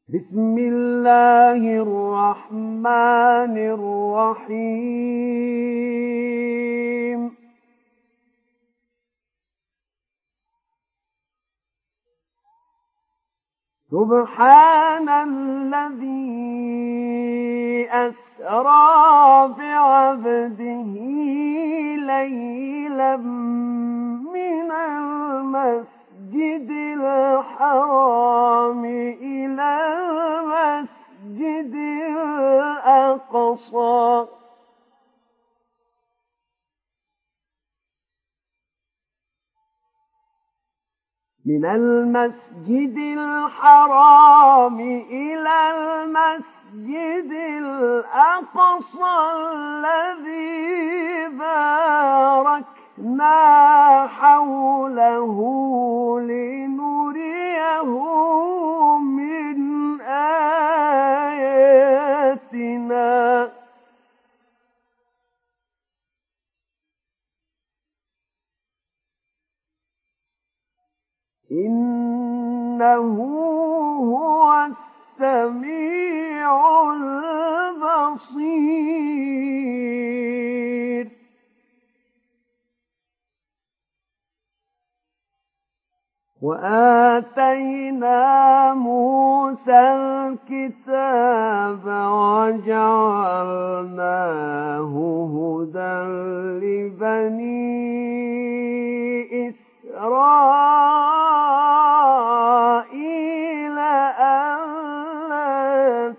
بسم الله الرحمن الرحيم سبحان الذي أسرى بعبده ليلا من المسجد الحرام إلى المسجد الأقصى من المسجد الحرام إلى المسجد الأقصى الذي باركنا حوله لنريه من آياتنا إنه هو السميع البصير وآتينا موسى الكتاب وجعلناه هدى لبني إسرائيل ألا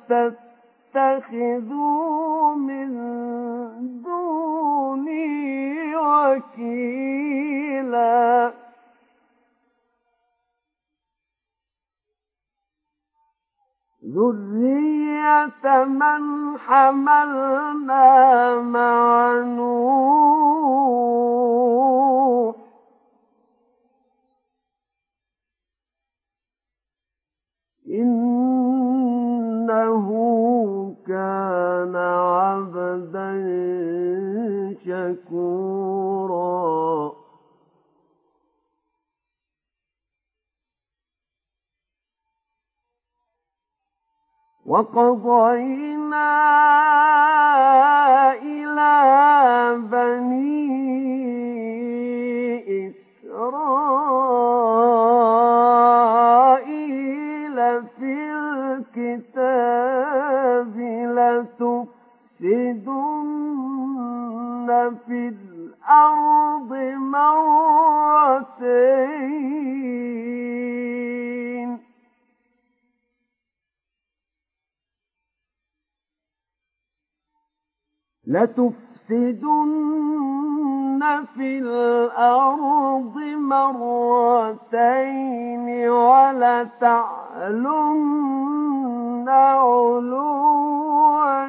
تتخذوا من دوني وكيلا ذرية من حملنا مع نوح إنه كان عبدا شكورا وقضينا إلى بني إسرائيل في الكتاب لتفسدن في الأرض مرتين ولتعلن علوا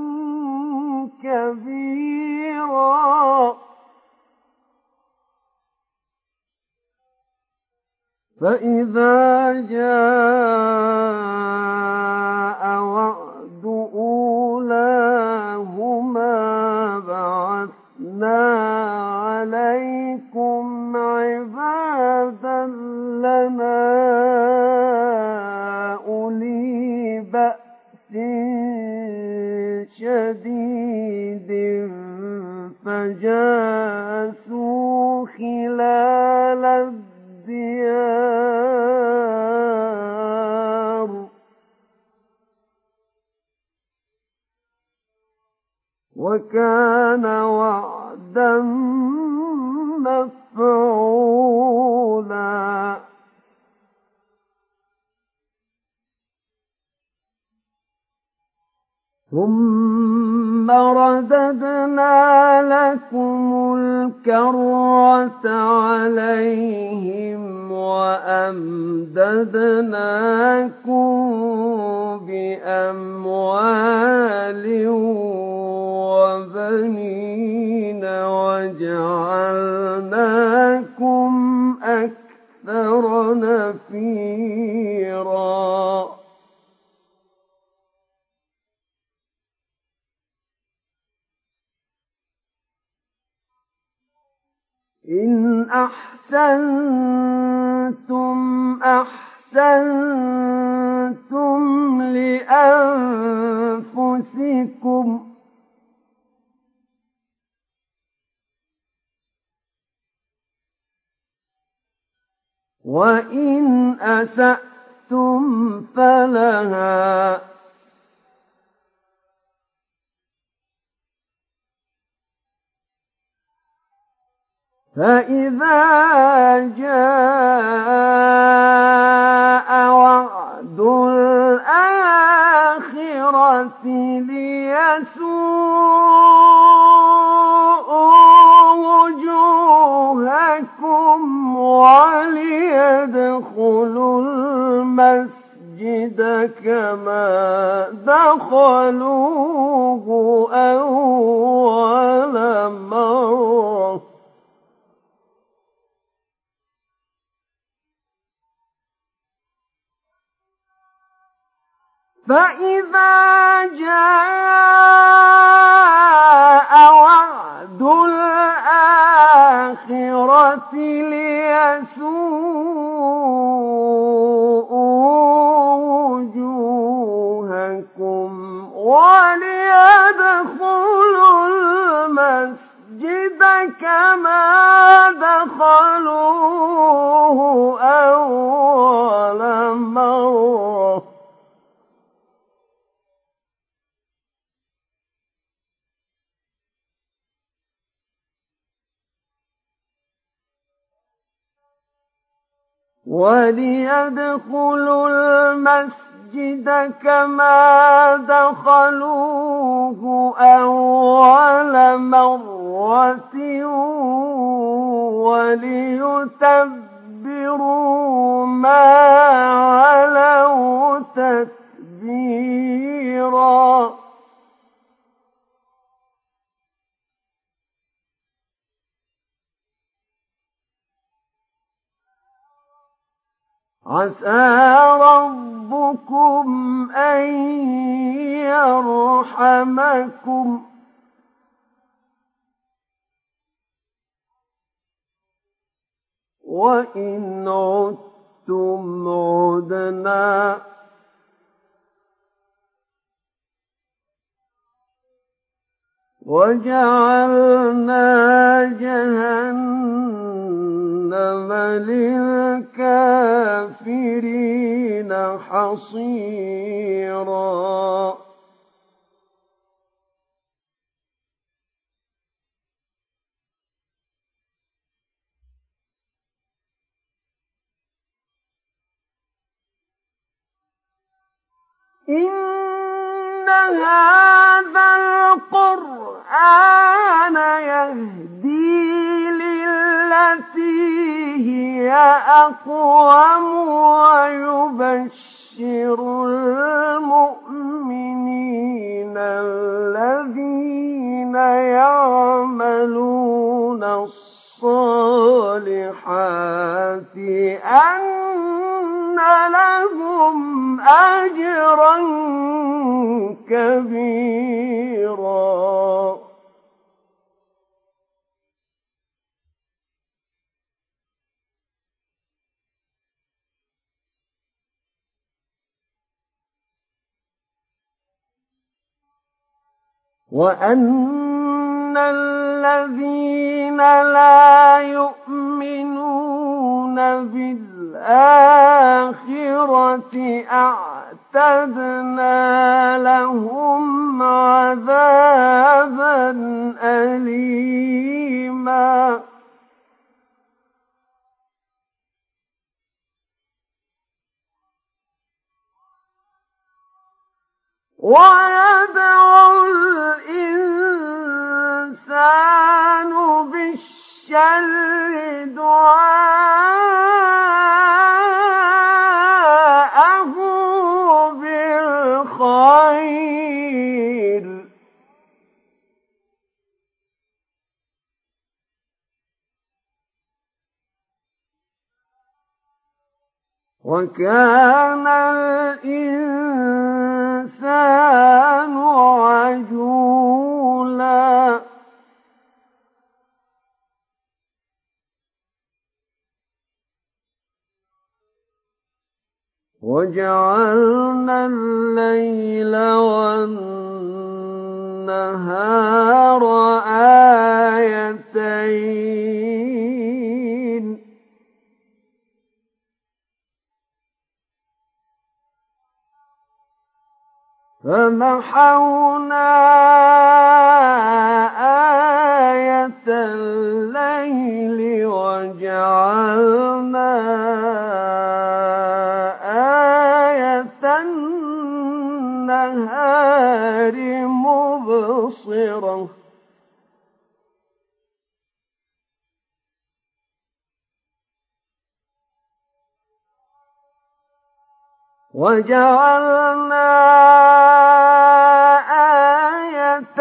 كبيرا فإذا جاء وعد أولاهما بعثنا عليكم عبادا لنا أولي بأس شديد فجاسوا خلال الديار وكان وعدا مفعولا ثم رددنا لكم الكرة عليهم وأمددناكم بأموال وبنين وجعلناكم أكثر نفيرا إن أحسنتم أحسنتم أحسنتم لأنفسكم وإن أسأتم فلها فإذا جاء وعد الآخرة ليسوءوا وجوهكم وليدخلوا المسجد كما دخلوه أول مرة فإذا جاء وعد الآخرة ليسوءوا وجوهكم وليدخلوا المسجد كما دخلوه أول مرة وليدخلوا المسجد كما دخلوه أول مرة وليتبروا ما علوا تتبيرا عسى ربكم أن يرحمكم وإن عدتم عدنا وجعلنا جهنم للكافرين حصيرا إن هذا القرآن يهدي للتي هي أقوم ويبشر المؤمنين الذين يعملون الصالحات أن لهم أجرا كبيرا وأن الذين لا يؤمنون بالآخرة أعتدنا لهم عذابا أليما ويدعو الإنسان بالشر دعاءه بالخير وكان الإنسان عجولا وجعلنا الليل والنهار آيتين فمحونا آية الليل وجعلنا آية النهار مبصرة وجعلنا آية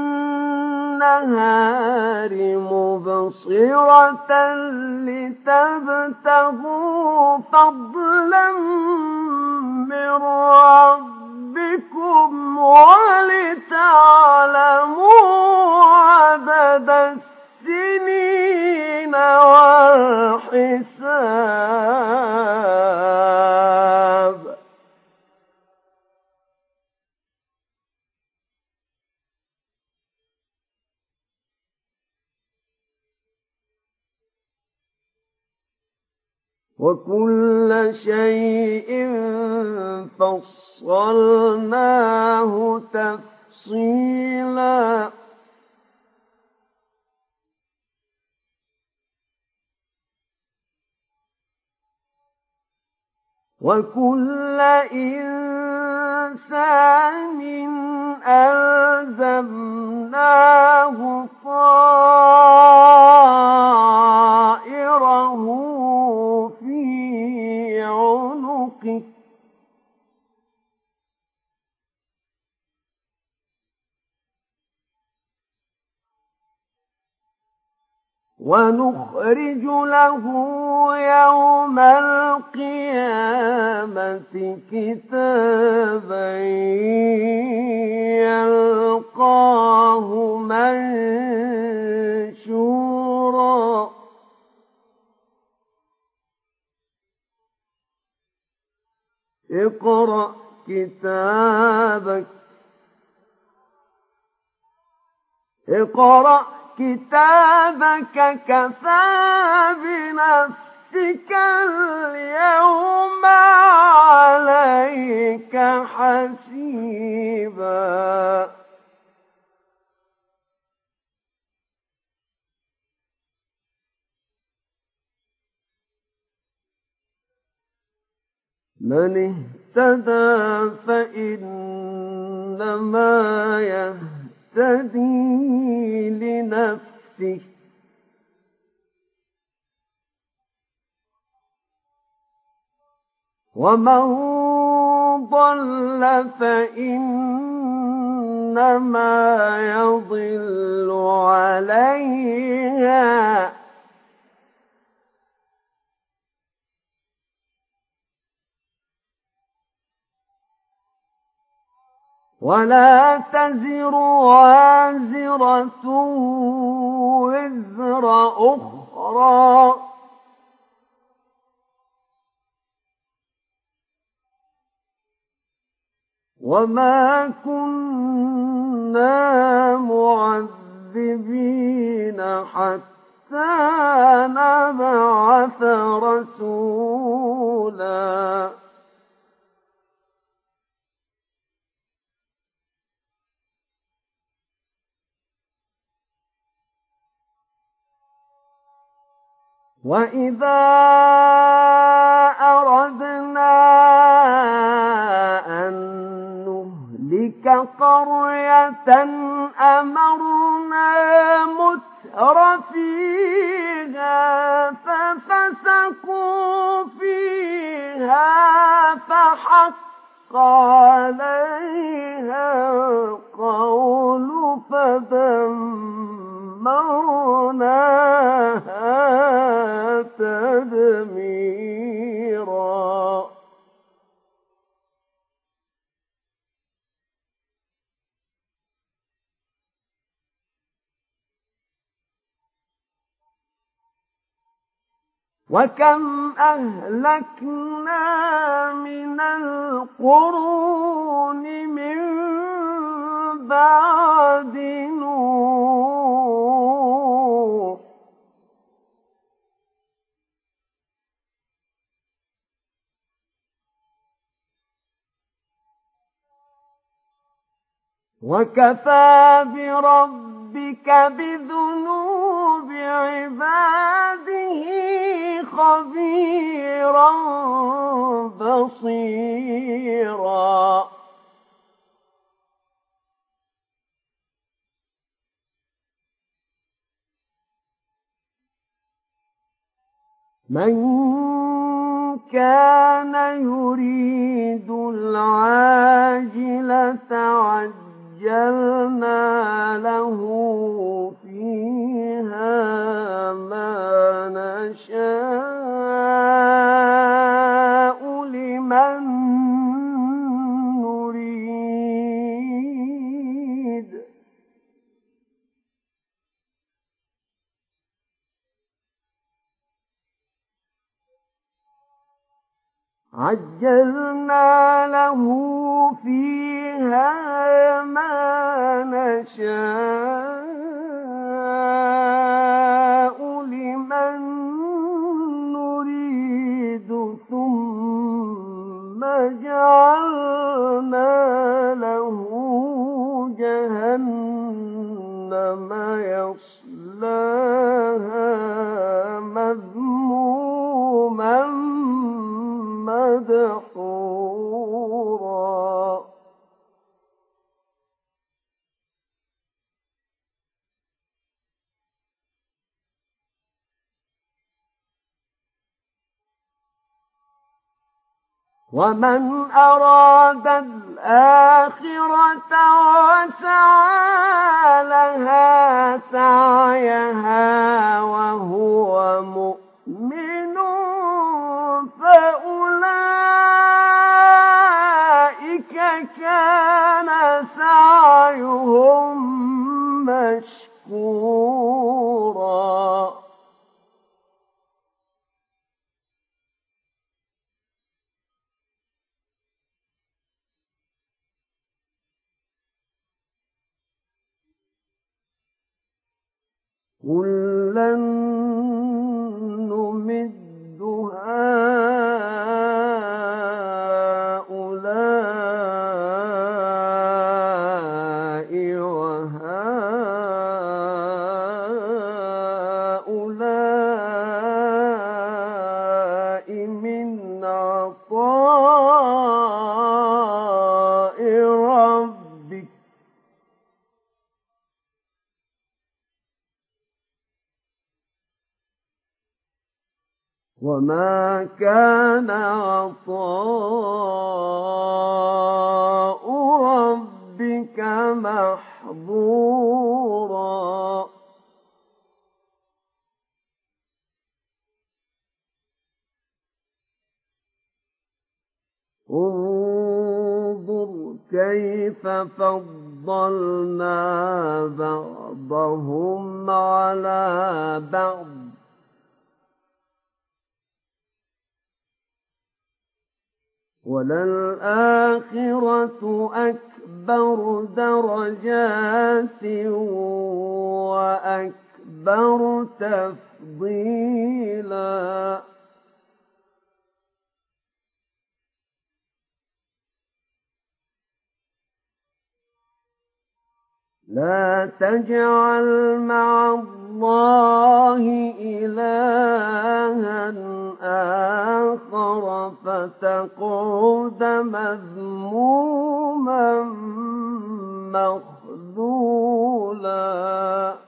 النهار مبصرة لتبتغوا فضلا من ربكم ولتعلموا عدد السنين والحساب وكل شيء فصلناه تفصيلا وكل إنسان ألزمناه طائره في عنقه ونخرج له يوم القيامة كتابا يلقاه منشورا اقرأ كتابك كفى بنفسك اليوم عليك حسيبا من اهتدى فإنما يهتدي لنفسه ومن ضل فإنما يضل عليها ولا تزر وازرة وزر أخرى وما كنا معذبين حتى نبعث رسولا وإذا أردنا أن نهلك قرية أمرنا متر فيها ففسقوا فيها فحق عليها القول فدمرناها تدميرا وكم أهلكنا من القرون من بعد نوح وكفى بربك بذنوب عباده خبيرا بصيرا من كان يريد العاجلة عجلنا له فيها ما نشاء لمن نريد عجلنا له فيها ما نشاء لمن نريد ثم جعلنا له جهنم يصلاها مذموما مدحورا ومن أراد الآخرة وسعى لها سعيها وهو مؤمن فأولئك كان سعيهم مشكورا كُلًّا نُّمِدُّ هَٰؤُلَاءِ وَهَٰؤُلَاءِ مِنْ عَطَاءِ رَبِّكَ ۚ وَمَا كَانَ عَطَاءُ رَبِّكَ مَحْظُورًا انظُرْ كَيْفَ فَضَّلْنَا بَعْضَهُمْ عَلَىٰ بَعْضٍ ۚ وَلَلْآخِرَةُ أَكْبَرُ دَرَجَاتٍ وَأَكْبَرُ تَفْضِيلًا لَا تَجْعَلْ مَعَ اللَّهِ إِلَٰهًا آخَرَ فَتَقْعُدَ مَذْمُومًا مَّخْذُولًا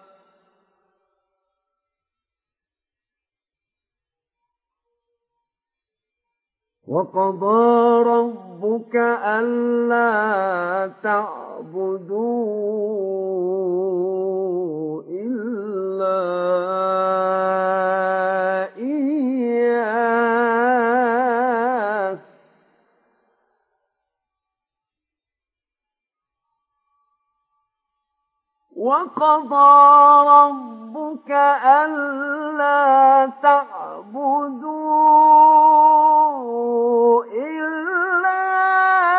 وَقَضَىٰ رَبُّكَ أَلَّا تَعْبُدُوا إِلَّا إِيَّاهُ ۚ وَقَضَىٰ رَبُّكَ أَلَّا تَعْبُدُوا إِلَّا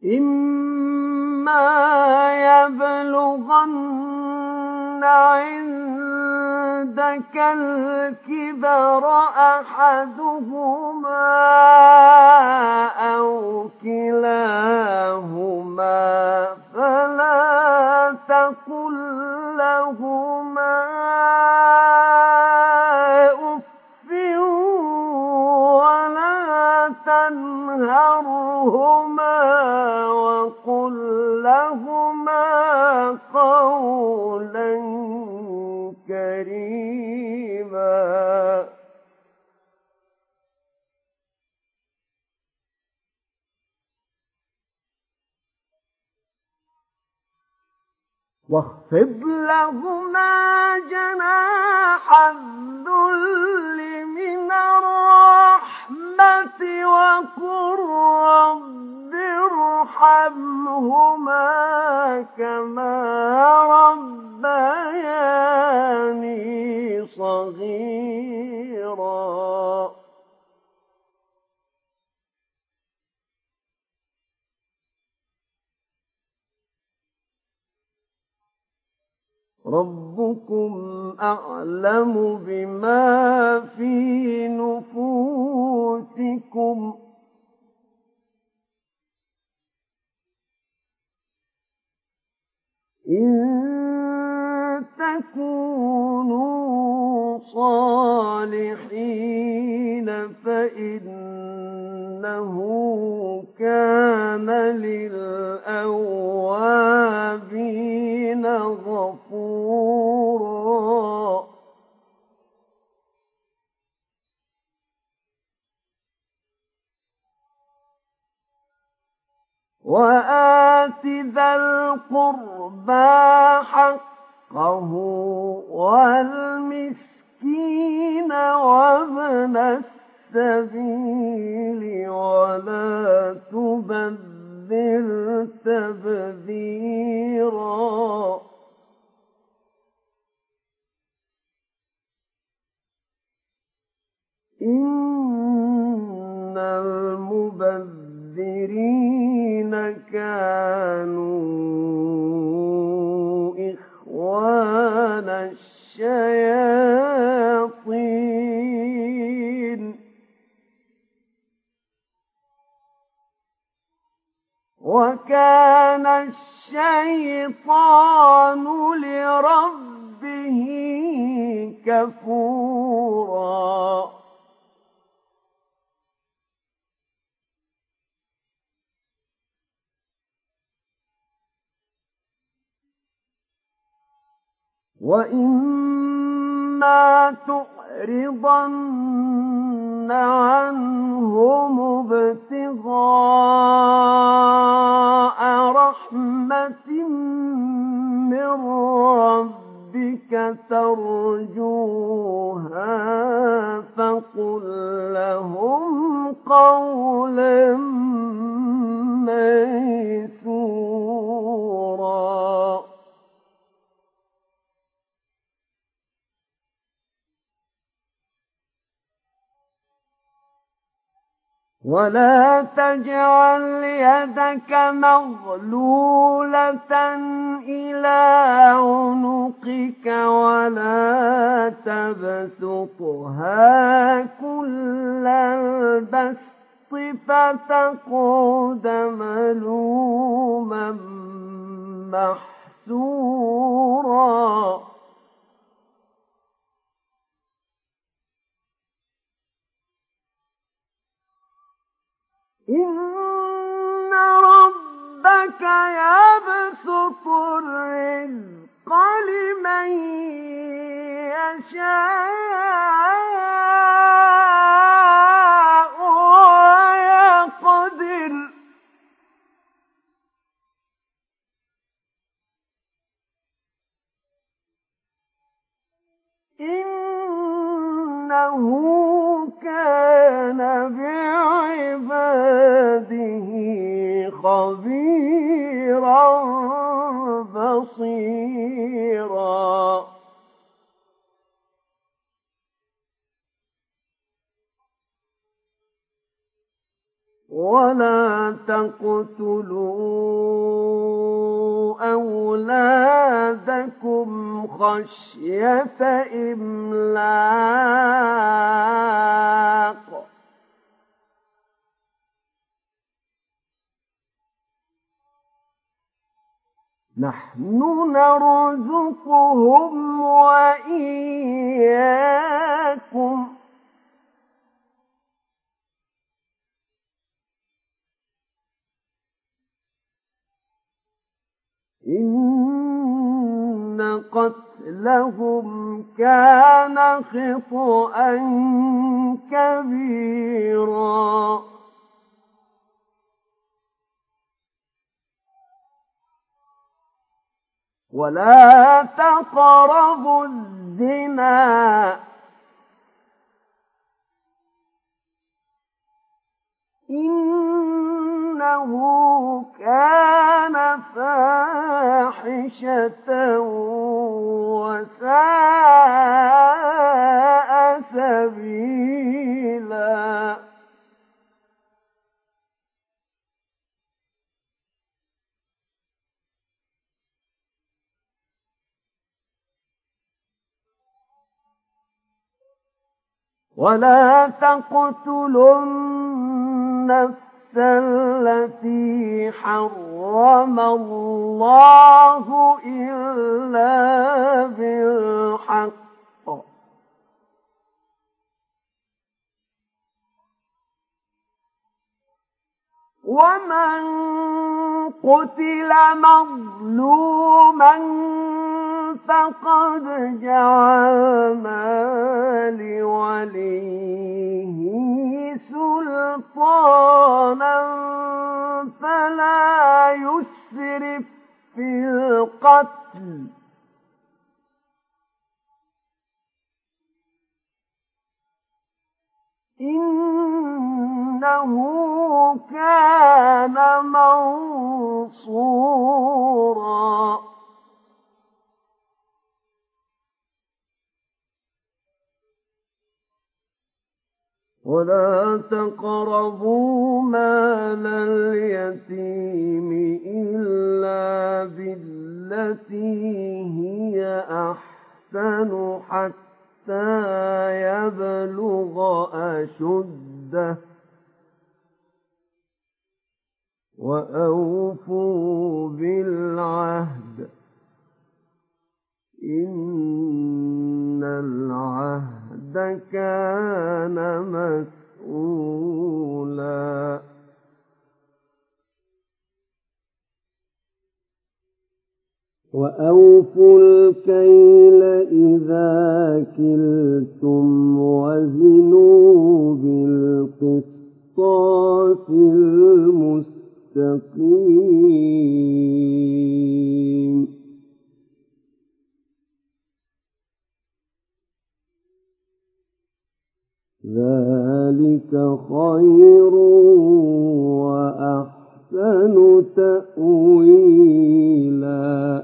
إما يبلغن عندك الكبر أحدهما أو كلاهما فلا تقل لهما أف ولا تنهرهما وقل لهما قولا كريما. واخفض لهما جناح الذل من الرحمة وقل رب ارحمهما كما ربياني صغيرا. ربكم أعلم بما في نفوسكم إن تكونوا صالحين فإنه كان للأوابين غفورا. وآت ذا القربى حقه والمسكين وابن السبيل ولا تبذر تبذيرا. إن المبذرين كانوا إخوان الشياطين وكان الشيطان لربه كفورا. وإما تعرضن عنهم ابتغاء رحمة من ربك ترجوها فقل لهم قولا ميسورا. ولا تجعل يدك مغلولة إلى عنقك ولا تبسطها كل البسط فتقعد ملوما محسورا. إن ربك يبسط الرزق لمن يشاء ويقدر إنه كان بعباده خبيرا بصيرا. ولا تقتلوا أولادكم خشية إملاق نحن نرزقهم وإياكم إن قتلهم كان خطأ كبيرا ولا تقربوا الزنا إنه كان فاحشة وساء سبيلا ولا تقتلوا النفس التي حرم الله إلا بالحق ومن قتل مظلوما فقد جعلنا لوليه سلطانا فلا يسرف في القتل إنه كان منصورا ولا تقربوا مال اليتيم إلا بالتي هي أحسن حتى يبلغ أشده وأوفوا بالعهد إن العهد كان مسؤولا وأوفوا الكيل إذا كلتم وزنوا بالقسطاس المستقيم ذلك خير وأحسن تأويلا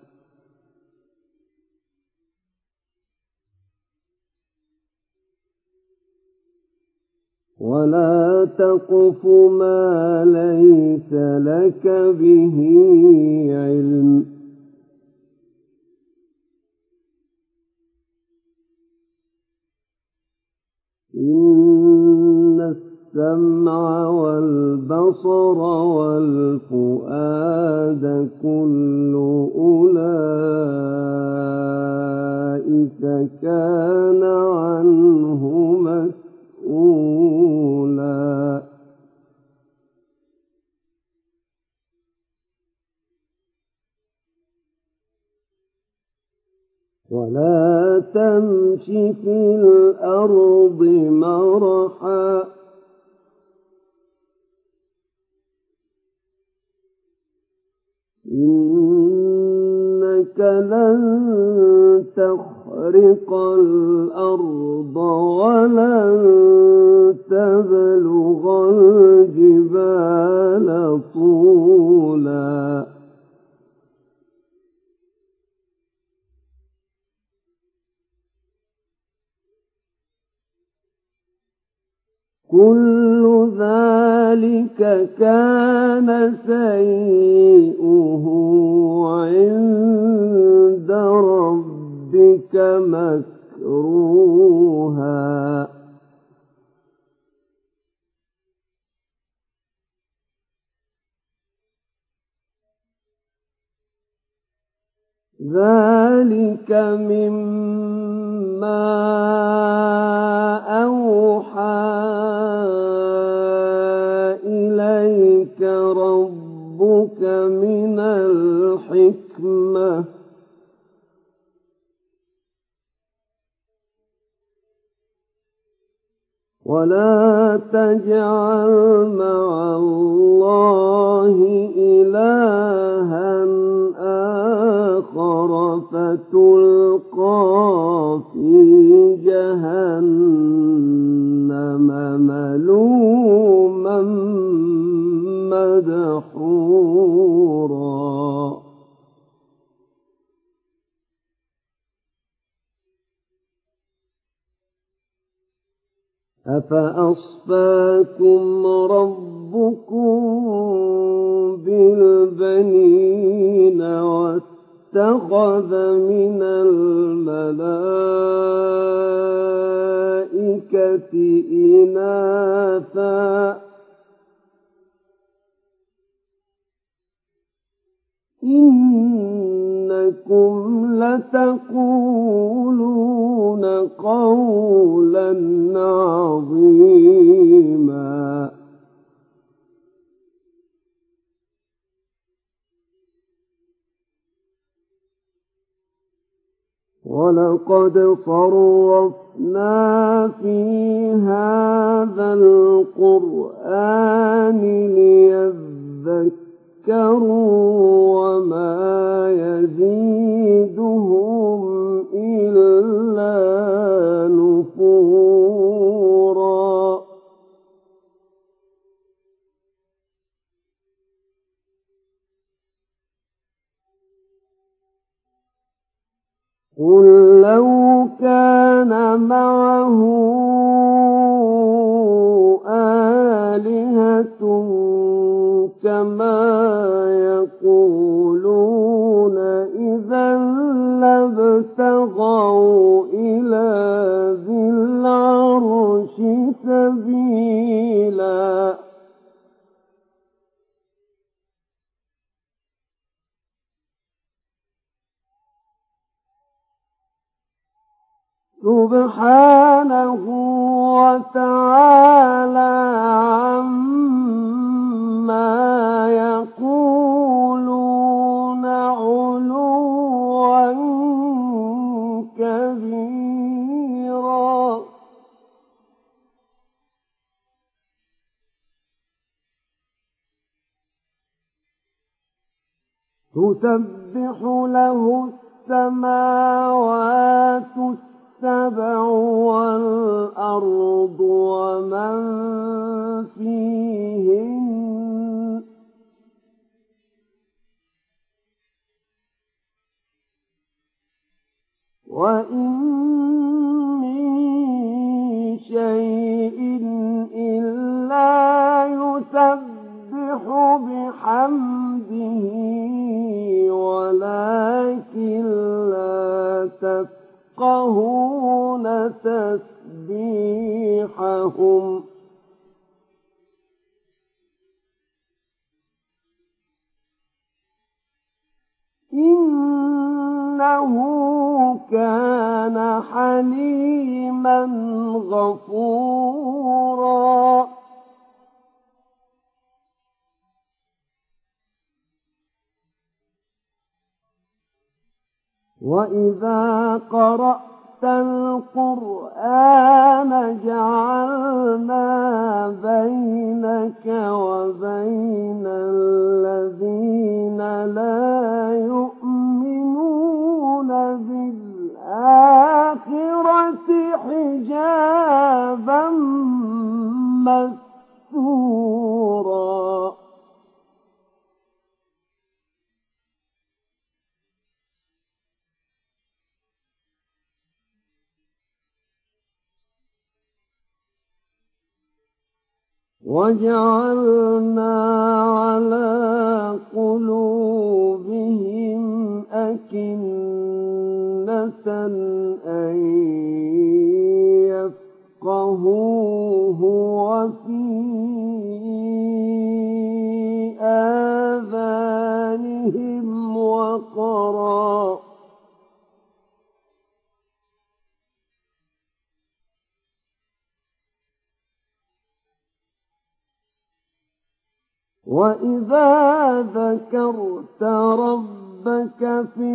ولا تقف ما ليس لك به علم إن السمع والبصر والفؤاد كل أولئك كان عنه مسؤولا ولا تمش في الأرض مرحا إنك لن تخرق الأرض ولن تبلغ الجبال طولا كل ذلك كان سيئه عند ربك مكروها ذلك مما أوحى إليك ربك من الحكمة ولا تجعل مع الله إلها آخر فتلقى في جهنم ملوما مدحورا أفأصفاكم ربكم بالبنين واتخذ من الملائكة إناثا إنكم لتقولون قولا عظيما ولقد صرفنا في هذا القرآن ليذكروا وما يزيدهم إلا نفورا قل لو كان معه آلهة كما يقولون إذا لابتغوا إلى ذي العرش سبيلا سبحانه وتعالى عما يقولون علوا كبيرا تسبح له السماوات السبع والأرض ومن فيهن وإن من شيء إلا يسبح بحمده ولكن لا تفقهون تسبيحهم إنه كان حليما غفورا وإذا قرأت القرآن جعلنا بينك وبين الذين لا يؤمنون بالآخرة حجابا مستورا وجعلنا على قلوبهم أكنة أن يفقهوه وفي آذانهم وقرا وإذا ذكرت ربك في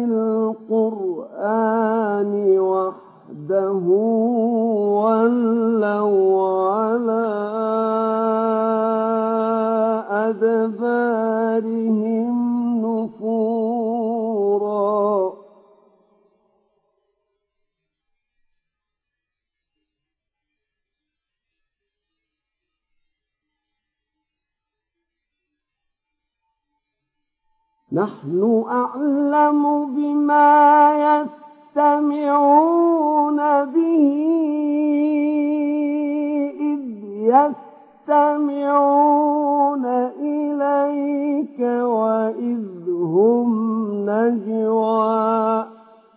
القرآن وحده ولوا على أدبارهم نفورا نحن أعلم بما يستمعون به إذ يستمعون إليك وإذ هم نجوى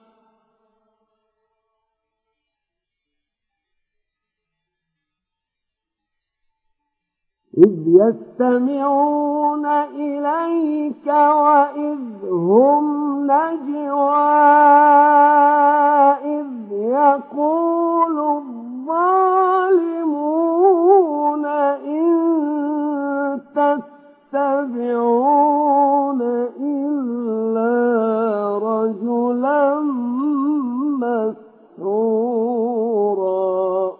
إذ يستمعون إليك وإذ هم نجوى إذ يقول الظالمون إن تتبعون إلا رجلا مسحورا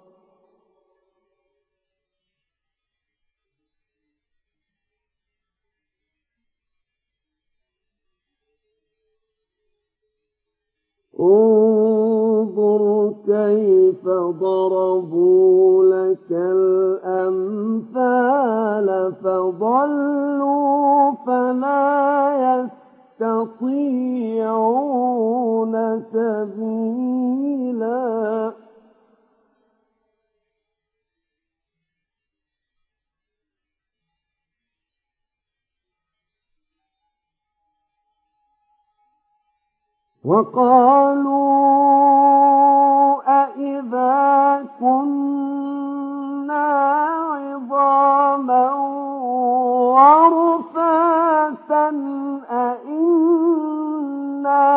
انظر كيف ضربوا لك الأمثال فضلوا فلا يستطيعون سبيلا وقالوا أإذا كنا عظاما ورفاتا أإنا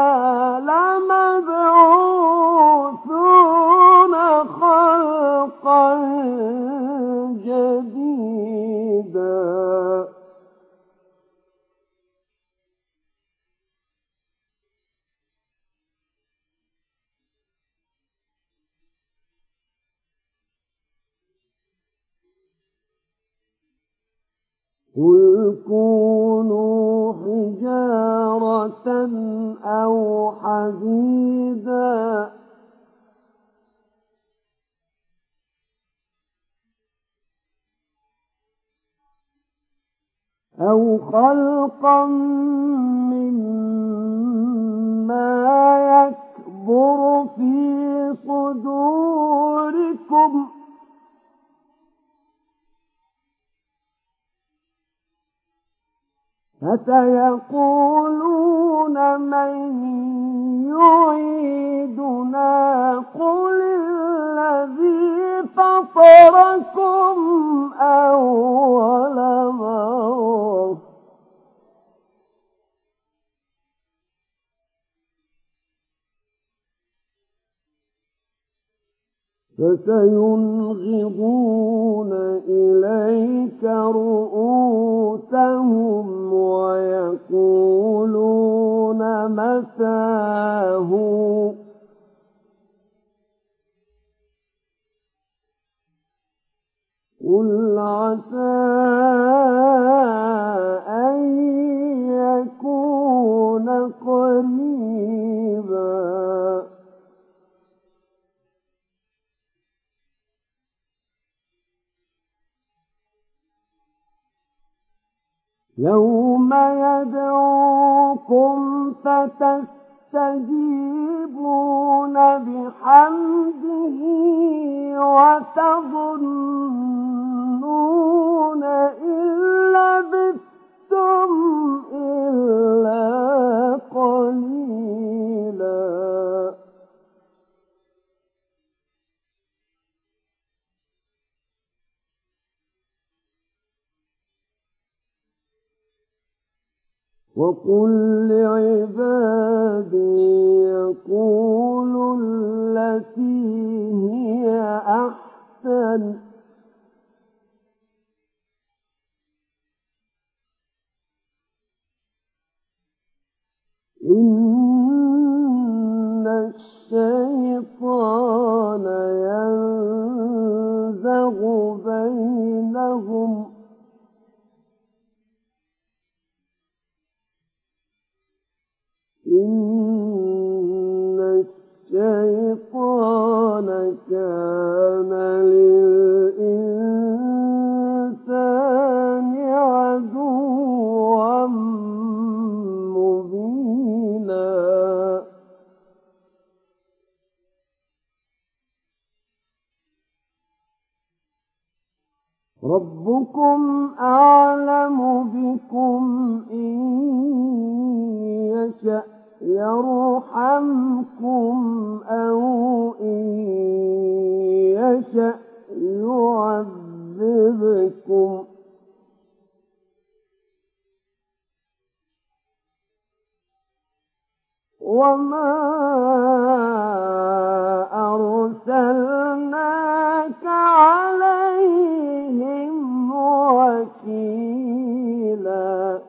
لمبعوثون خلقا جديدا قل كونوا حجارة أو حديدا أو خلقا مما يكبر في صدوركم فسيقولون من يعيدنا قل الذي فطركم أول مرة فسينغضون إليك رؤوسهم ويقولون متاه قل عسى أن يكون قريبا يوم يدعوكم فتستجيبون بحمده وتظنون تعدون إن لبثتم إلا قليلا وقل لعبادي يقولوا التي هي أحسن إن الشيطان ينزغ بينهم إن الشيطان كان للإنسان عدوا مبينا ربكم أعلم بكم إن يشأ يرحمكم أو إن يشأ يعذبكم وما أرسلناك عليهم وكيلا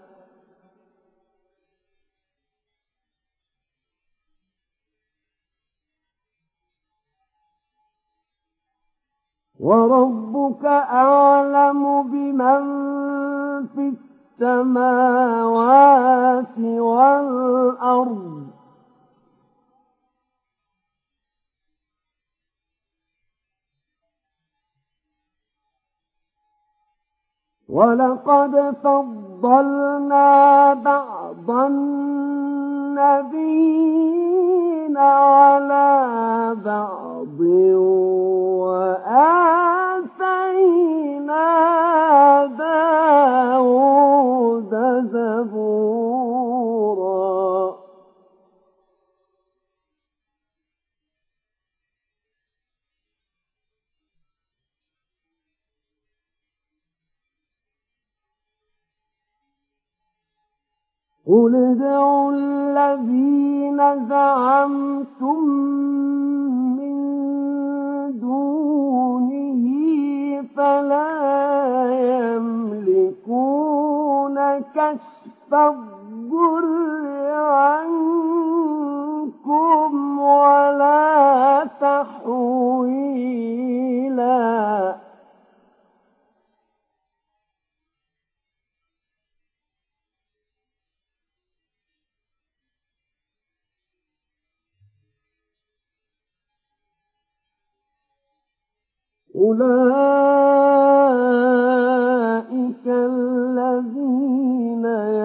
وربك أعلم بمن في السماوات والأرض ولقد فضلنا بعض النبيين على بعض وآتينا داود زبورا قل ادعوا الذين زعمتم من دونه فلا يملكون كشف الضر عنكم ولا تحويلا أولئك الذين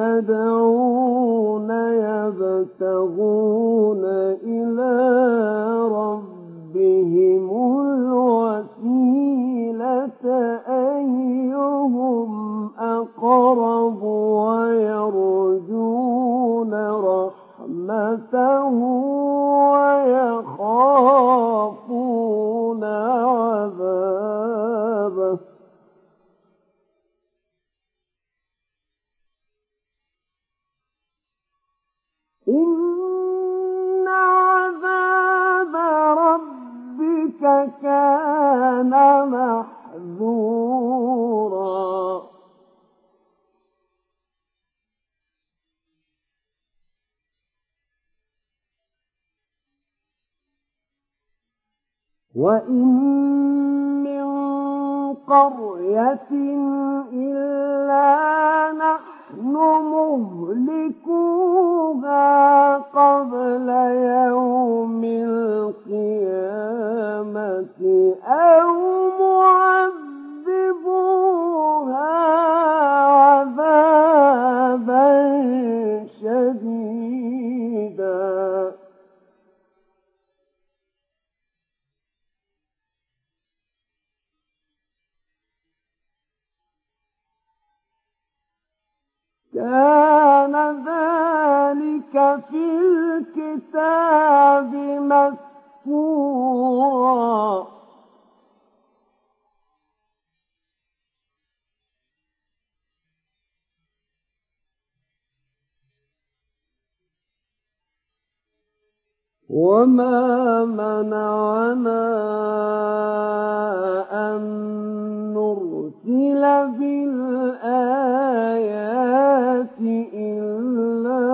يدعون يبتغون إلى ربهم الوسيلة أيهم أقرب ويرجون رحمته ويخافون عذابه إن عذاب ربك كان محذورا وإن من قرية إلا نحن مهلكوها قبل يوم القيامة أو معذبوها عذابا شديدا كان ذلك في الكتاب مسطورا. وما منعنا أن نرسل بالآيات إلا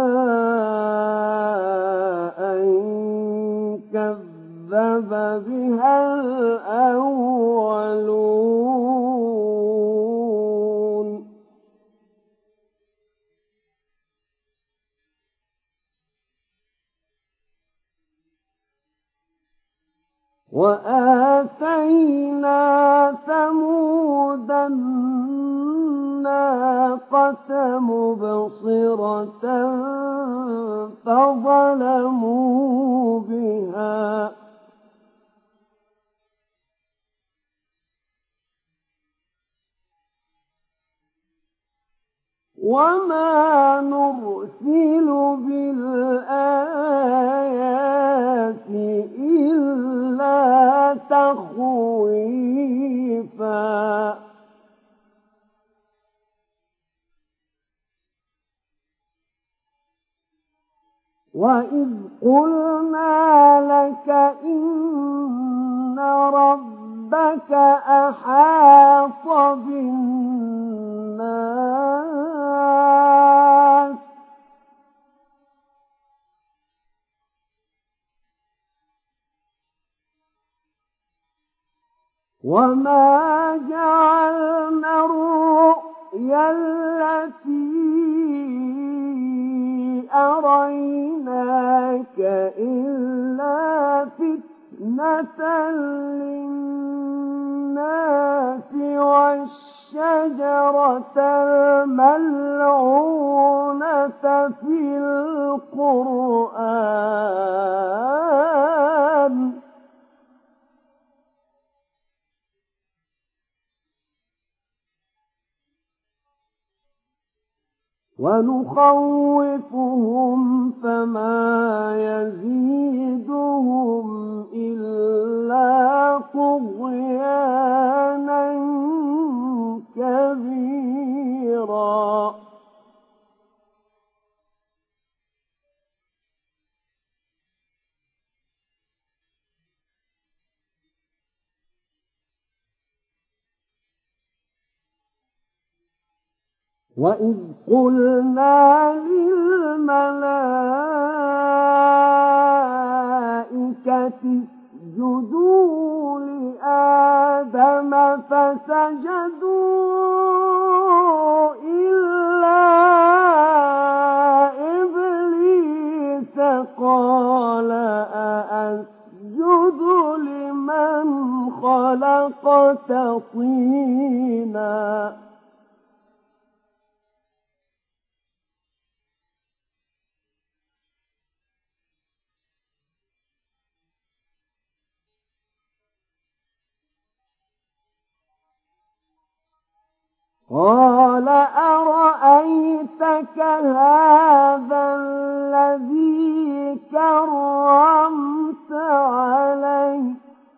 أن كذب بها الأولون. وآتينا ثمود الناقة مبصرة فظلموا بها وما نرسل بالآيات إلا تخويفا. وإذ قلنا لك إن ربك أحاط بالناس وما جعلنا الرؤيا التي أريناك إلا فتنة للناس والشجرة الملعونة في القرآن ونخوفهم فما يزيدهم إلا طغيانا كبيرا. وإذ قلنا للملائكة اسجدوا لآدم فسجدوا إلا إبليس قال أأسجد لمن خلقت طينا. قال أرأيتك هذا الذي كرمت علي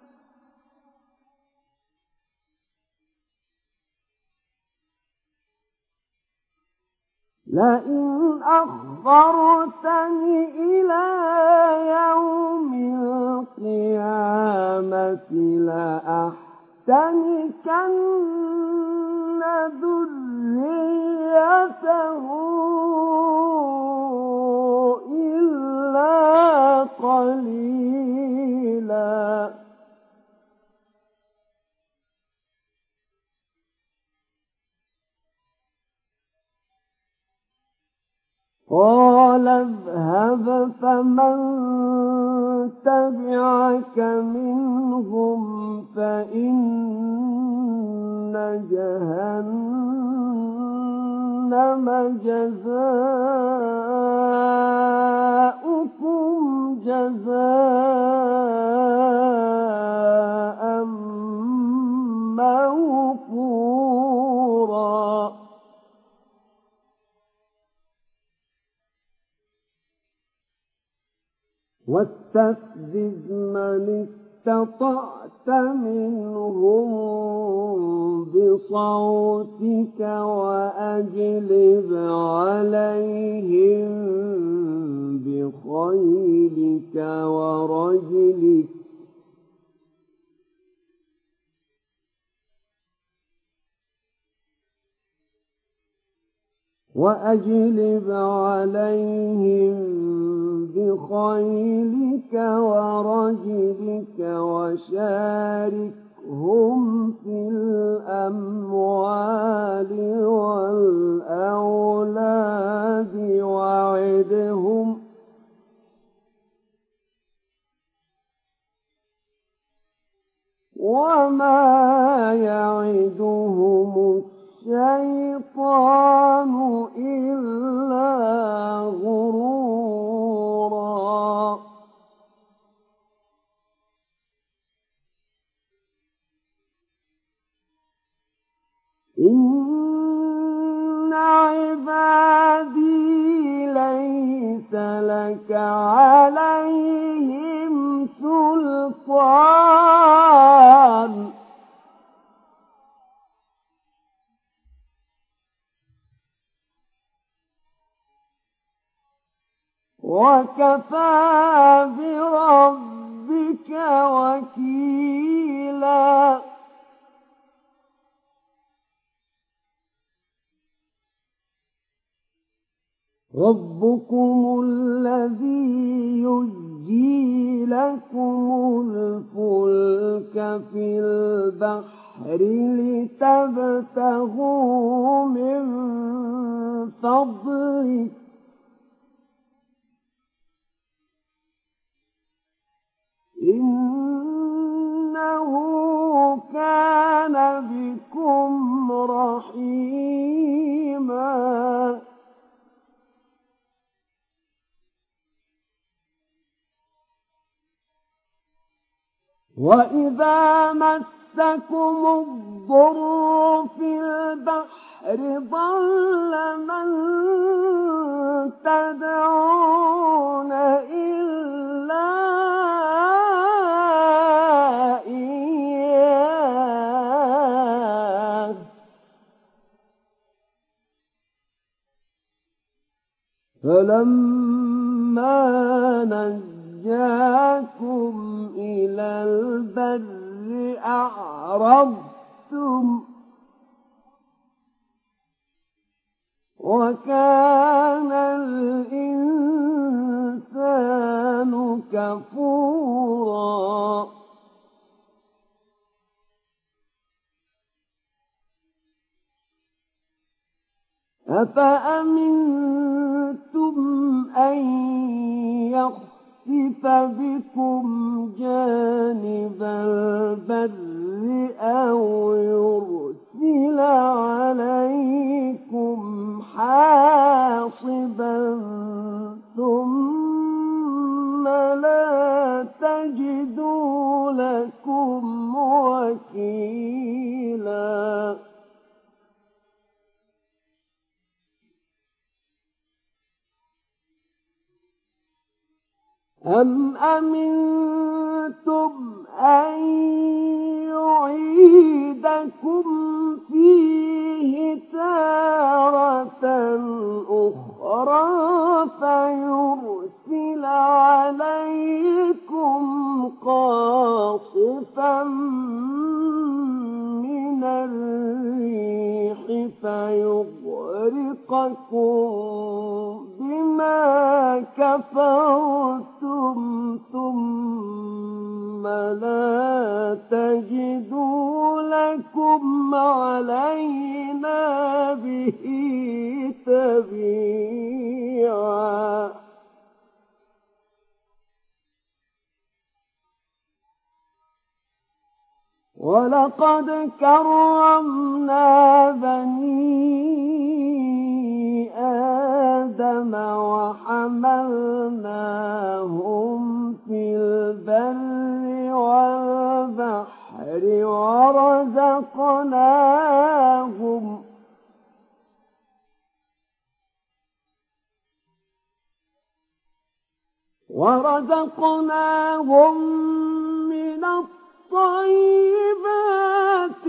لئن أخرتني إلى يوم القيامة لأحتنكن ذريته إلا قليلا. قال اذهب فمن تبعك منهم فإن جهنم جزاؤكم جزاء موفورا. واستفزز من استطعت منهم بصوتك وأجلب عليهم بخيلك ورجلك وشاركهم في الأموال والأولاد وعدهم وما يعدهم الشيطان إلا غرورا إن عبادي ليس لك عليهم سلطان وكفى بربك وكيلا ربكم الذي يزجي لكم الفلك في البحر لتبتغوا من فضله إنه كان بكم رحيما وإذا مسكم الضر في البحر ضل من تدعون إلا إياه فلما نجاكم إلى البر أعرضتم وكان الإنسان كفورا أفأمنتم أن يخسف بكم جانب البر أو يرسل عليكم حاصبا ثم لا تجدوا لكم وكيلا أم أمنتم أن يعيدكم فيه تارة أخرى فيرسل عليكم قاصفا من الريح فيغرقكم بما كفرتم ثم لا تجدوا لكم علينا به تبيعا ولقد كرمنا بني آدم وحملناهم في البر والبحر ورزقناهم من الطيبات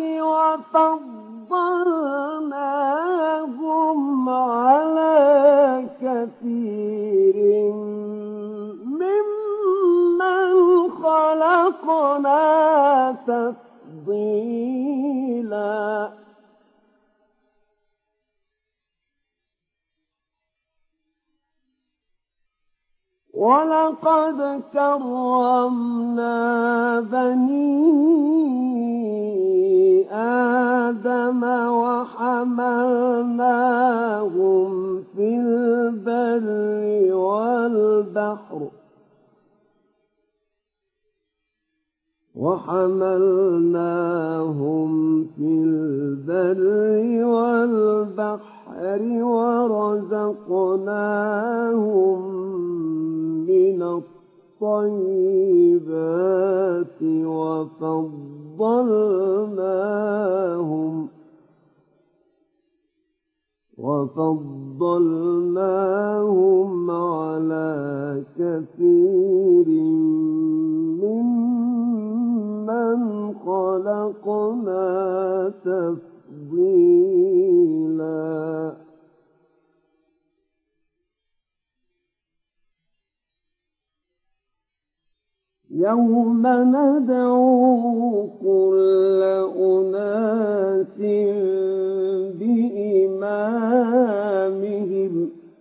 وفضلناهم على كثير ممن خلقنا تفضيلا ولقد كرمنا بني آدم وحملناهم في البر والبحر ورزقناهم من الطيبات وفضلناهم على كثير ممن خلقنا تفضيلا يوم ندعو كل أناس بإمامهم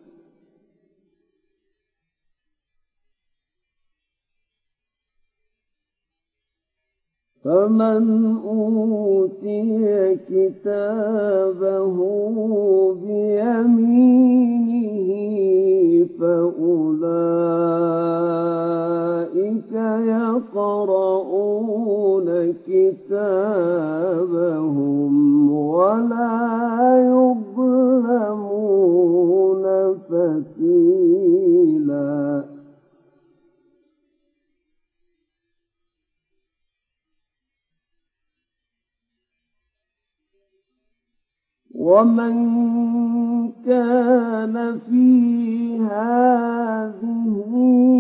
فمن أوتي كتابه بيمينه فأولئك يقرؤون كتابهم ولا يظلمون فتيلا ومن كان في هذه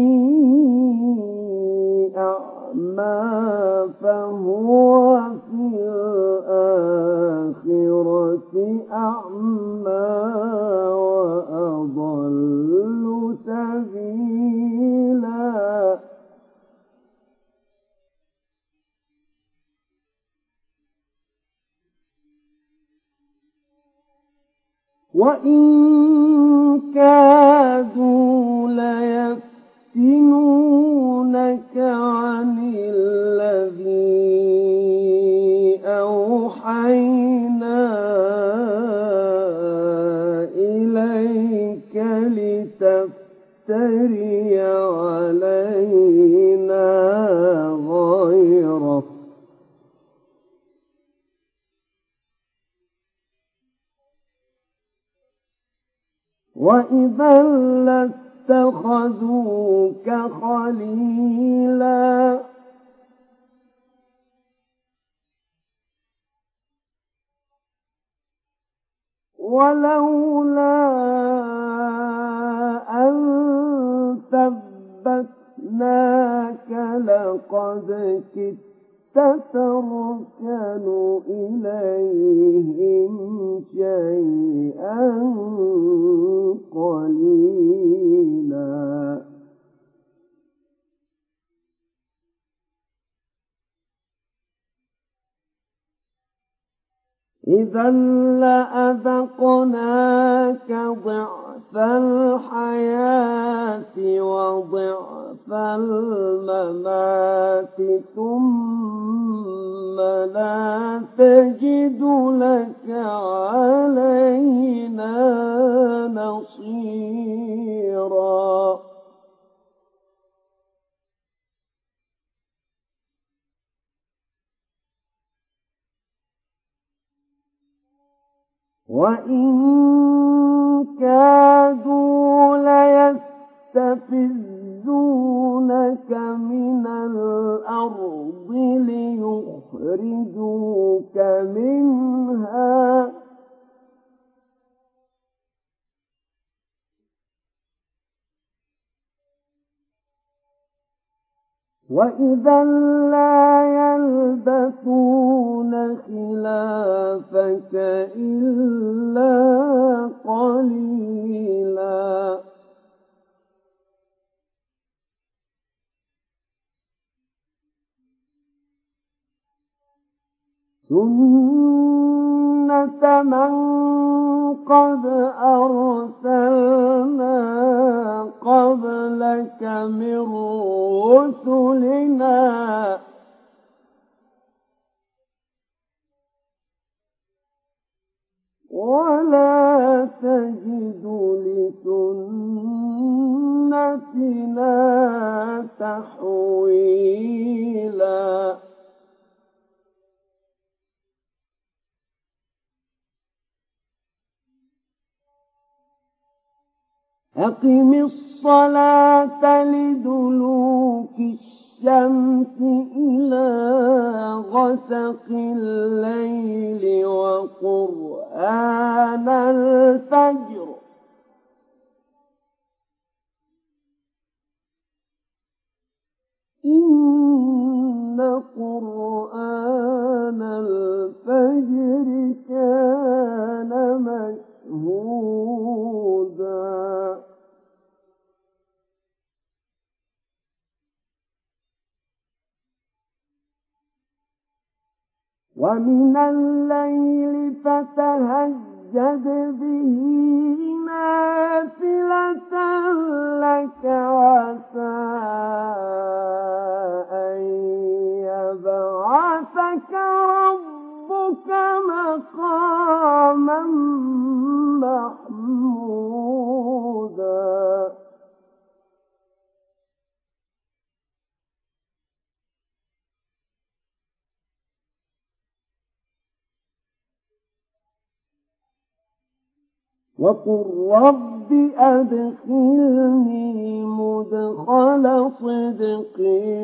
أعمى فهو في الآخرة أعمى وأضل سبيلا وإن كادوا ليفتنونك عن الذي أوحينا إليك لتفتري علينا غيره وإذا لاتخذوك خليلا ولولا أن ثبتناك لقد كدت تتركن إليهم شيئا قليلا إذا لأذقناك ضعف الحياة وضعف الممات ثم لا تجد لك علينا نصيرا وإن كادوا ليستفزونك من الأرض ليخرجوك منها وإذا لا يلبثون خلافك إلا قليلا سنة من قد أرسلنا قبلك من رسلنا ولا تجد لسنتنا تحويلا أقم الصلاة لدلوك الشمس إلى غسق الليل وقرآن الفجر إن قرآن الفجر كان مشهودا ومن الليل فتهجد به نافلة لك عسى أن يبعثك ربك مقاما محمودا وقل رب أدخلني مدخل صدق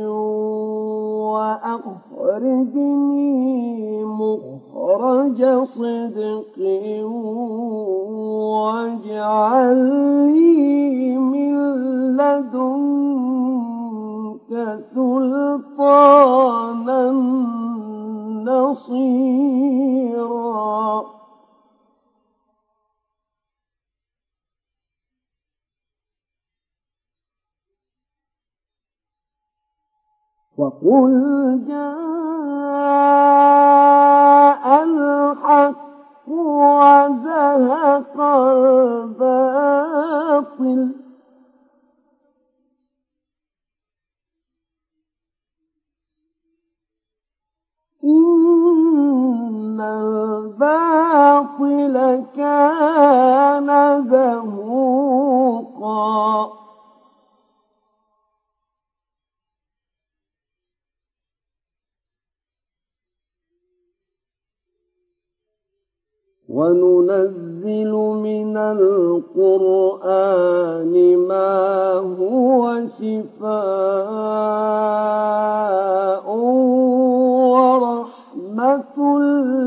وأخرجني مخرج صدق واجعل لي من لدنك سلطانا نصيرا وقل جاء الحق وزهق الباطل إن الباطل كان زهوقا وننزل من القرآن ما هو شفاء ورحمة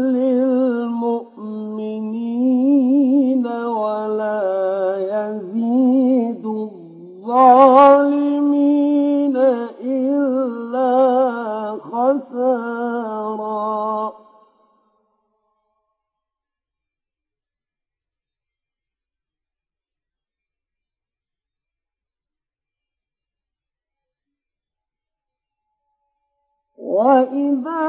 للمؤمنين ولا يزيد الظالمين إلا خسارا وإذا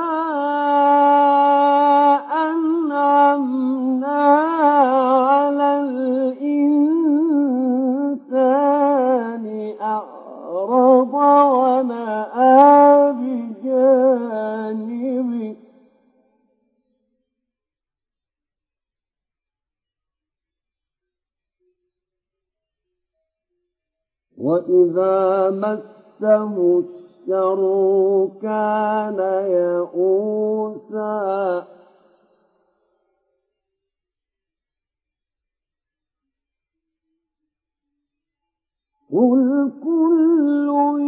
أنعمنا على الإنسان أعرض ونأى بجانبه وإذا مسه الشر كان يئوسا قل كل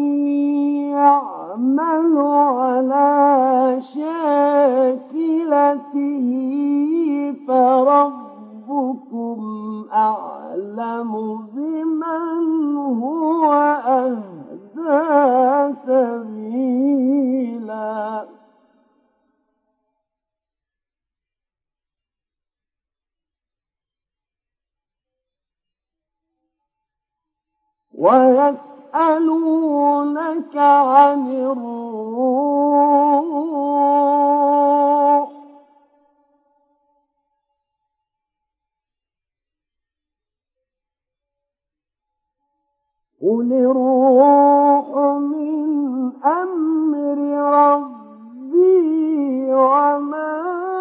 يعمل على شاكلته فربكم أعلم بمن هو أهدى سبيلا ويسألونك عن الروح قل الروح من أمر ربي وما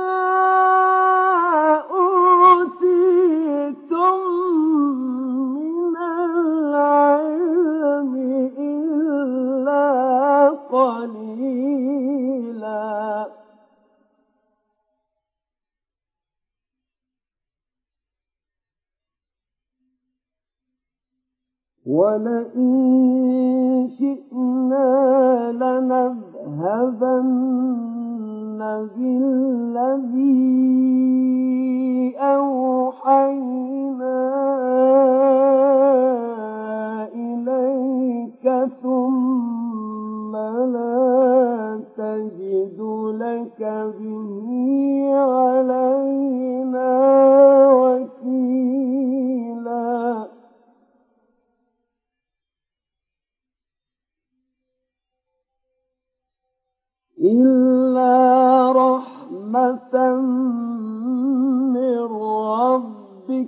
أوتيتم من العلم إلا قليلا ولئن شئنا لنذهبن بالذي أوحينا إليك ثم لا تجد لك به علينا وكيلا إلا رحمة من ربك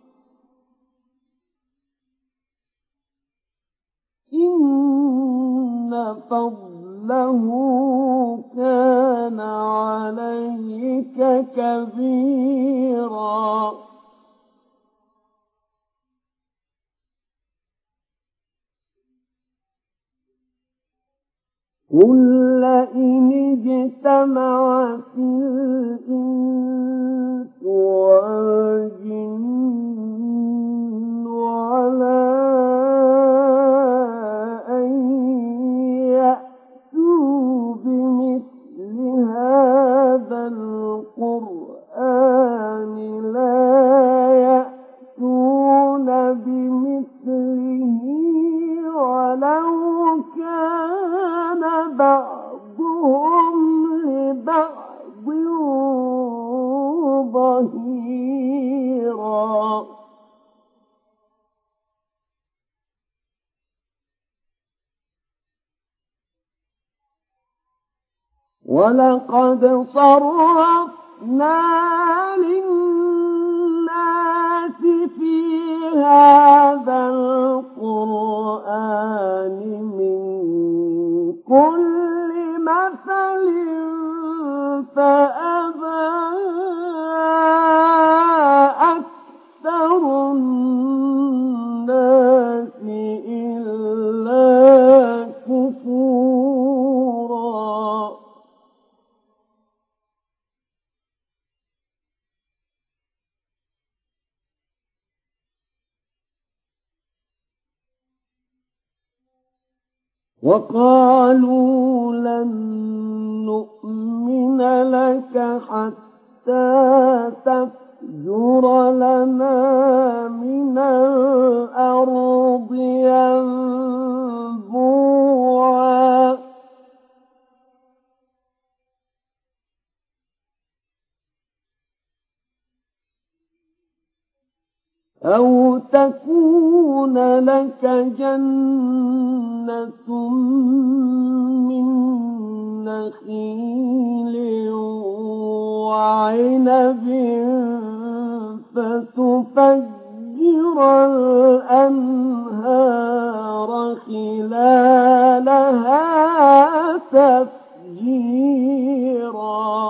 إن فضله كان عليك كبيرا قل لئن اجتمعت الإنس والجن على أن يأتوا بمثل هذا القرآن لا يأتون بمثله ولو كان بعضهم لبعض ظهيرا ولقد صرفنا للناس في هذا القرآن من كل مثل فأبى أكثر الناس إلا كفورا وقالوا لن نؤمن لك حتى تفجر لنا من الأرض ينبوعا أو تكون لك جنة من نخيل وعنب فتفجر الأنهار خلالها تفجيرا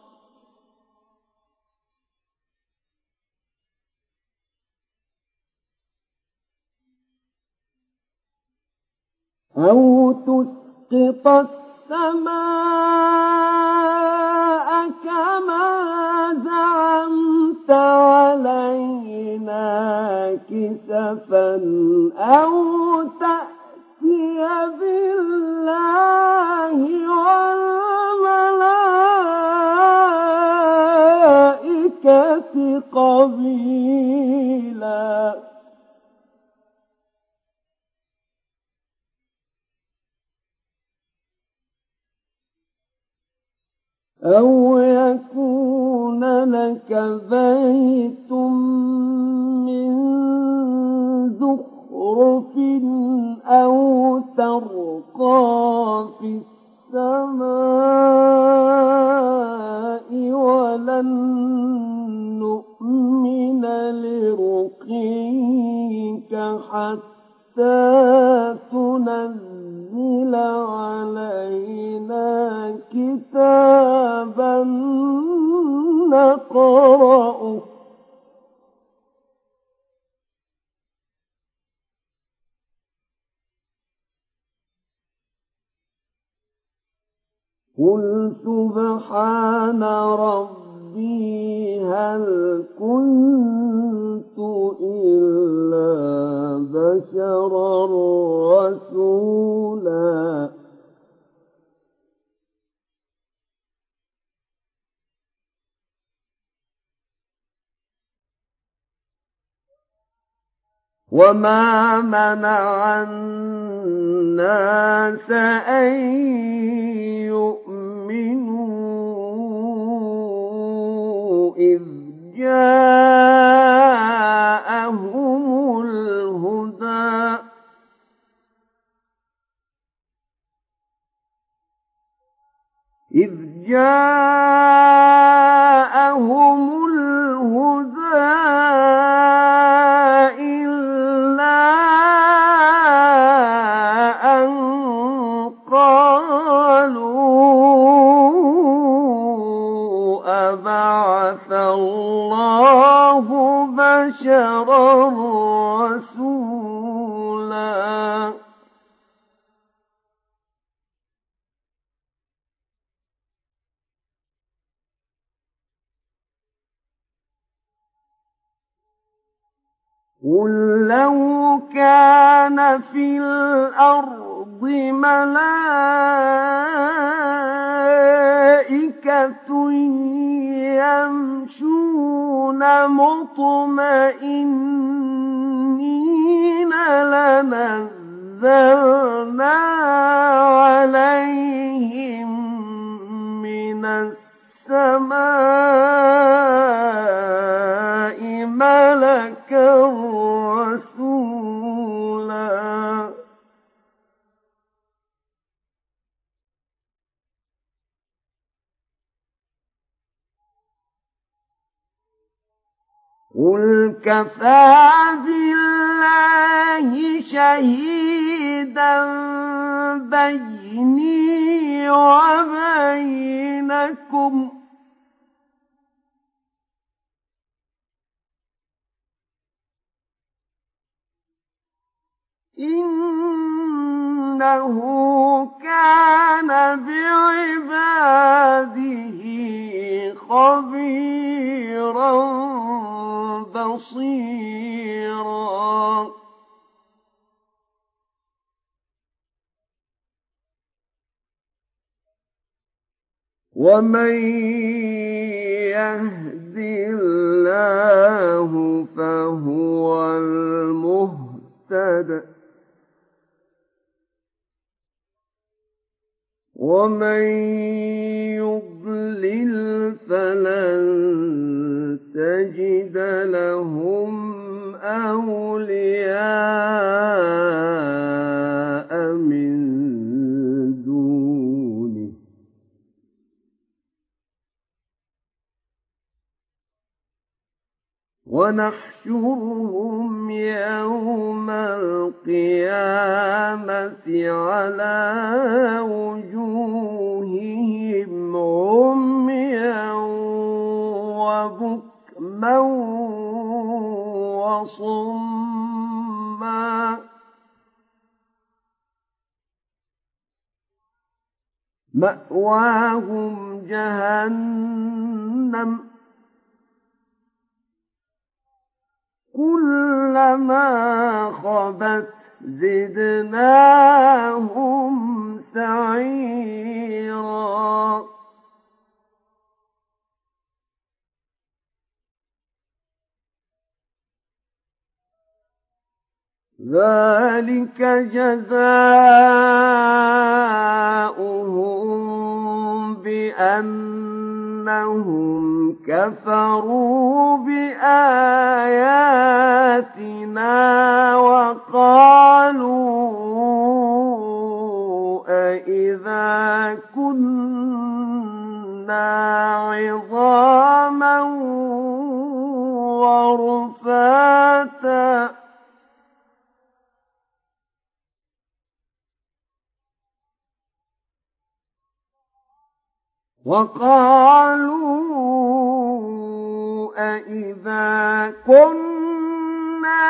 أو تسقط السماء كما زعمت علينا كسفا أو تأتي بالله والملائكة قبيلا أو يكون لك بيت من زخرف زخرف أو ترقى في السماء ولن نؤمن لرقيك حتى تنزل علينا كتابا نقرأه قل سبحان ربي هل كنت إلا بشرا رسولا وما منع الناس أن يؤمنوا إذ جاءهم الهدى إلا أن قالوا أبعث الله بشرا رسولا قل لو كان في الأرض ملائكة يمشون مطمئنين لنزلنا عليهم من السماء ملكا رسولا قل كفى بالله شهيدا بيني وبينكم إنه كان بعباده خبيرا بصيرا ومن يهد الله فهو المهتد ومن يضلل فلن تجد لهم أولياء من دونه ونحشرهم يوم القيامة على وجوههم عميا وبكما وصما مأواهم جهنم كلما خبت زدناهم سعيرا ذلك جزاؤهم بأنهم كفروا بآياتنا وقالوا أإذا كنا عظاما ورفاتا أإذا كنا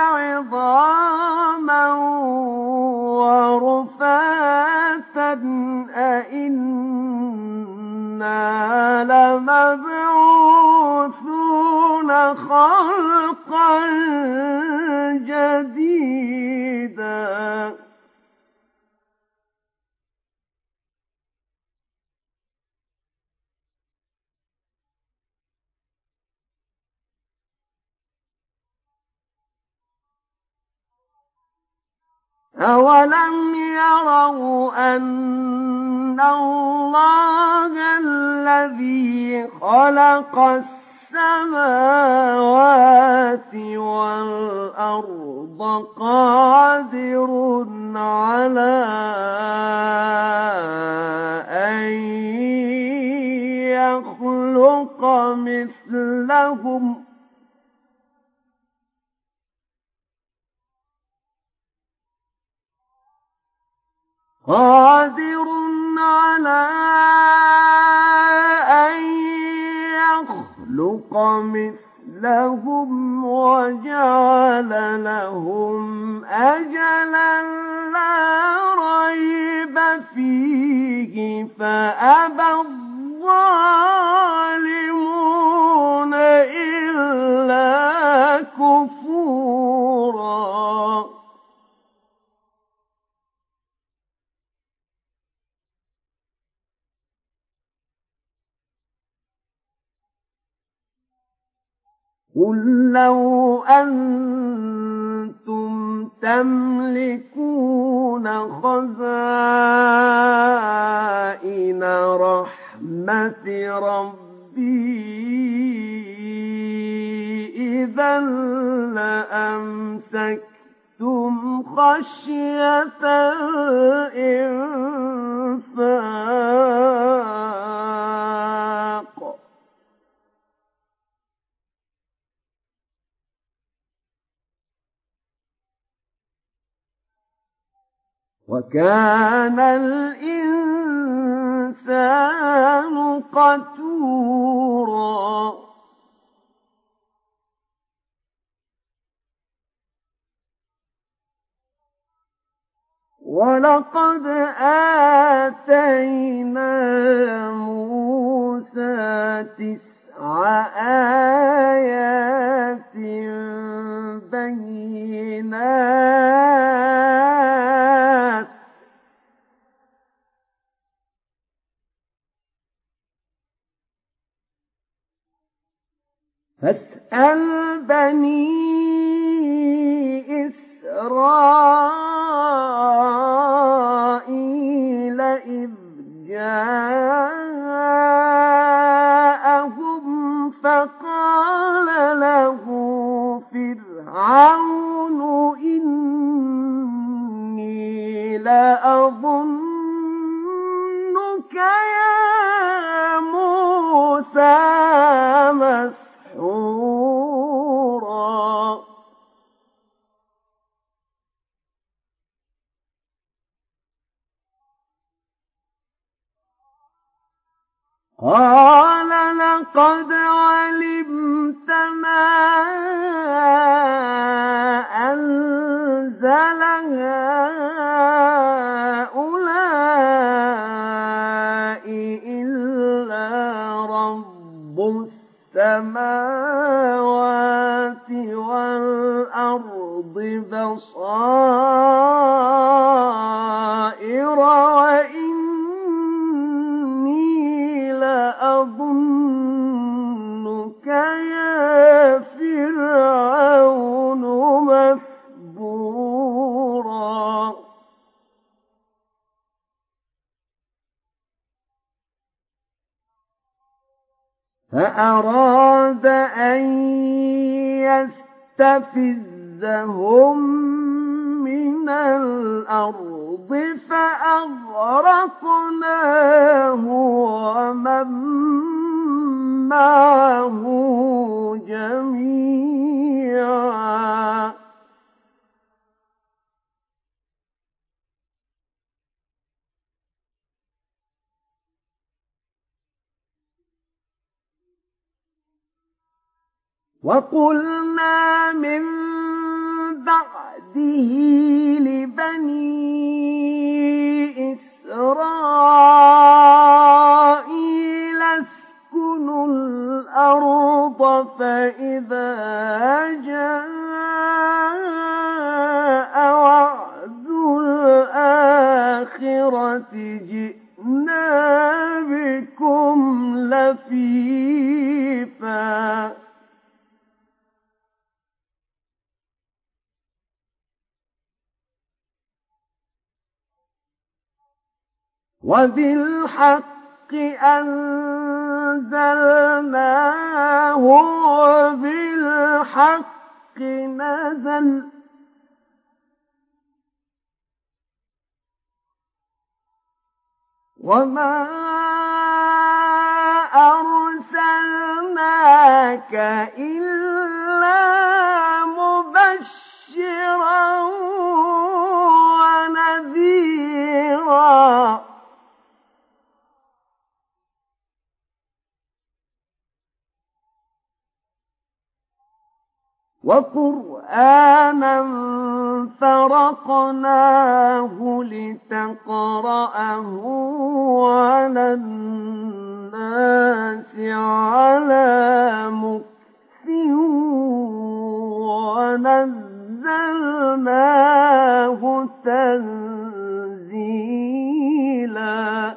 عظاما ورفاتا أإنا لمبعوثون خلقا جديدا أولم يروا أن الله الذي خلق السماوات والأرض قادر على أن يخلق مثلهم قادر على أن يخلق مثلهم وجعل لهم أجلا لا ريب فيه فأبى الظالمون إلا كفورا قل لو أنتم تملكون خزائن رحمة ربي إذا لأمسكتم خشية الإنفاق وكان الإنسان قتورا ولقد آتينا موسى 9 آيات بينات فاسأل بني إسرائيل إذ جاءهم فقال له فرعون إني لأظنك يا موسى مسحورا قال لقد علمت ما أنزل هؤلاء إلا رب السماوات والأرض بصائر وإني لأظنك يا فرعون مثبورا فأراد أن يستفزهم فاستفزهم من الأرض فأغرقناه ومن معه جميعا. وقلنا من بعده لبني إسرائيل اسكنوا الأرض فإذا جاء وعد الآخرة جئنا بكم لفيفا. وبالحق أنزلناه وبالحق نزل وما أرسلناك إلا مبشرا ونذيرا. وقرآنا فرقناه لتقرأه على الناس على مكث ونزلناه تنزيلا.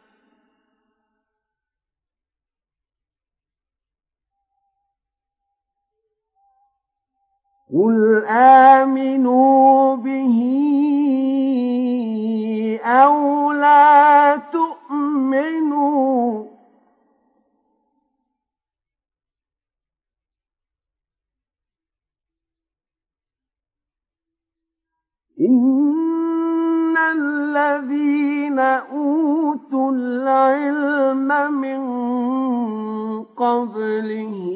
قل آمنوا به أو لا تؤمنوا إن الذين أوتوا العلم من قبله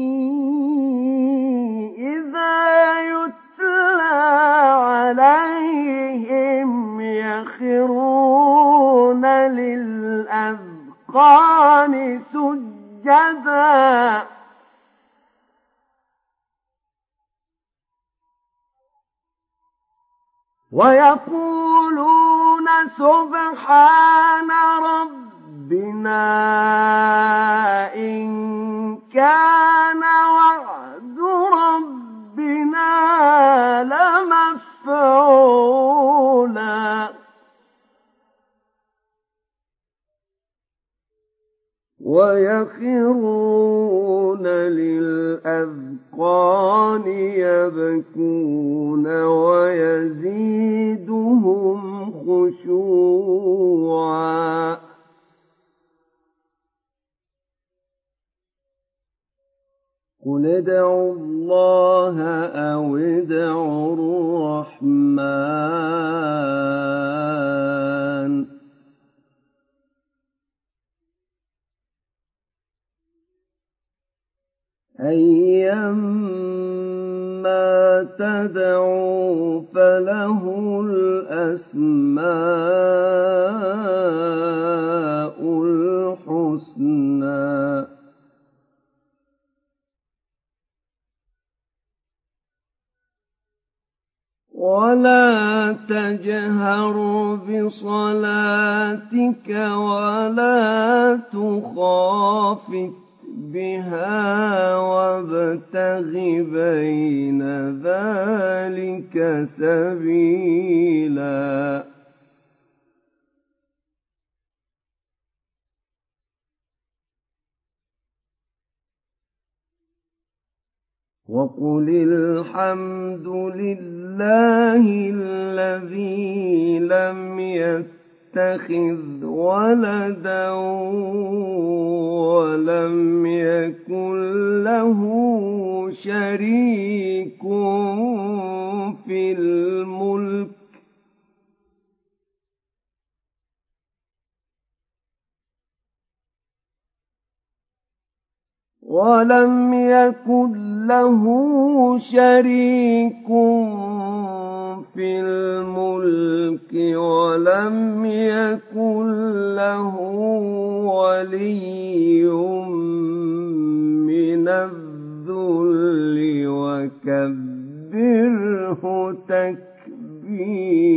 إذا يتلى عليهم يخرون للأذقان سجدا ويقولون سبحان ربنا إن كان وعد ربنا لمفعولا. ويخرون للأذقان يبكون ويزيدهم خشوعا. قل ادعوا الله أو ادعوا الرحمن أيما تدعوا فله الأسماء الحسنى ولا تجهر بصلاتك ولا تخافت بها وابتغ بين ذلك سبيلا. وقل الحمد لله الذي لم يتخذ ولدا ولم يكن له شريك في الملك ولم يكن له شريك في الملك ولم يكن له ولي من الذل وكبره تكبيرا.